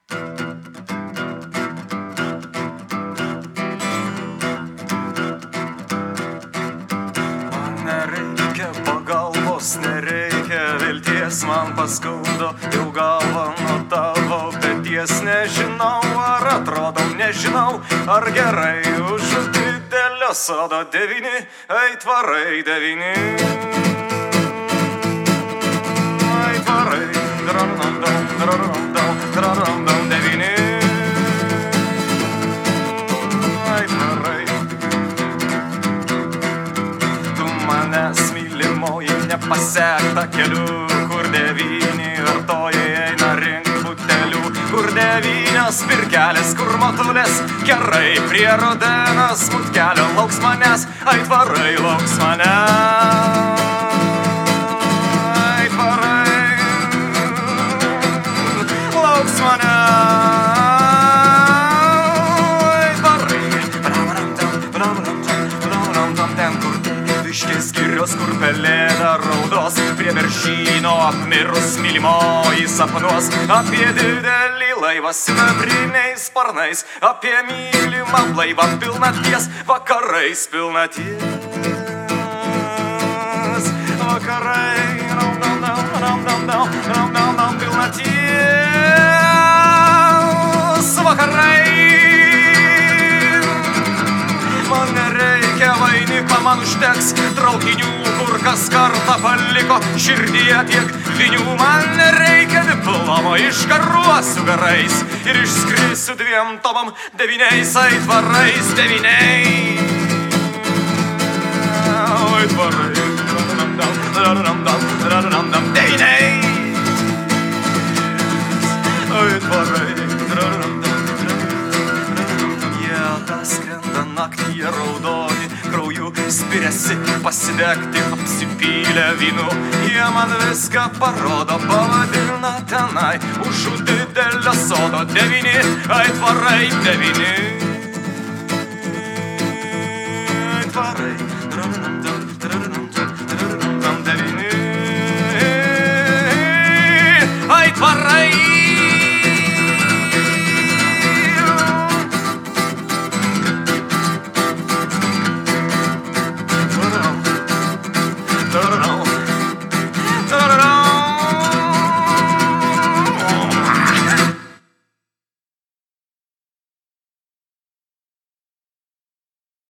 Nereikia pagalbos, nereikia vilties, man paskaudo jau galva nuo tavo peties. Nežinau, ar atrodau, nežinau, ar gerai už didelio sodo 9, aitvarai 9. Aitvarai, drarandau, drarandau, drarandau 9. Aitvarai. Manęs mylimoji nepasekta keliu, kur 9 vartojai eina rink butelių, kur 9 pirkelės, kur motulės gerai prie rudenos mutkelio lauks manęs, aitvarai lauks manęs. Aitvarai lauks manęs. Aitvarai ten, kur Iškės skirios, kur pelėda raudos, prie Beržyno apmirus mylimoji sapnuos, apie didelį laivą sidabriniais sparnais, apie mylimą blaivą pilnaties, vakarais pilnaties. Vakarai, pilnaties. Vakarai. Man nereikia vainiko, man užteks traukinių, kur kas kartą paliko širdyje tiek vinių. Man nereikia diplomo, iškaruosiu garais ir išskrisiu 2 tomam 9 aitvarais 9. Aitvarai, 9. Aitvarai, skrenda naktyje raudoni, krauju spiriasi pasidegti, apsipylę vynu. Jie man viską parodo, pavadina tenai už didelio sodo 9, aitvarai 9. Aitvarai,